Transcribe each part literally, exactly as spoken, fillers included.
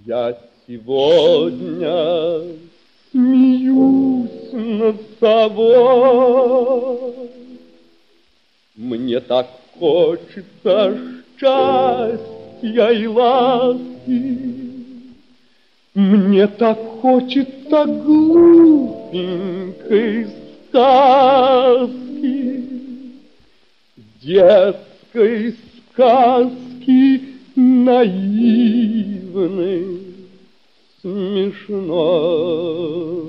Я сегодня смеюсь над собой. Мне так хочется счастья и ласки, мне так хочется глупенькой сказки, детской сказки наивной, смешной.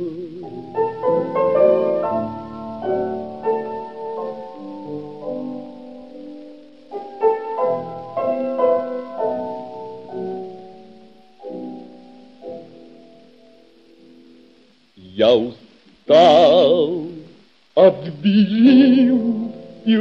Я устал от белил и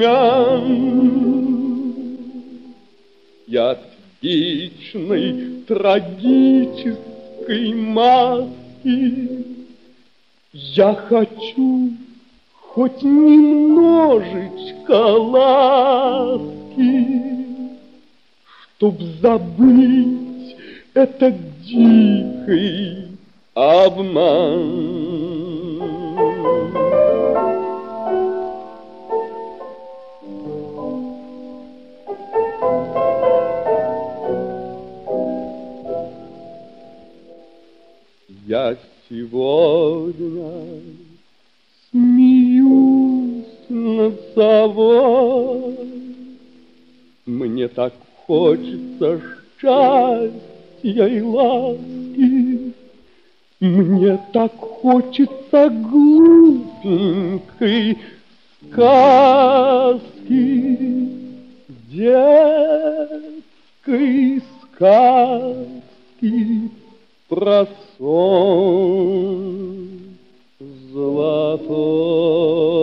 румян, я от вечной трагической маски. Я хочу хоть немножечко ласки, чтоб забыть этот дикий обман. Я сегодня смеюсь над собой. Мне так хочется счастья и ласки, мне так хочется глупенькой сказки, детской сказки про сон золотой.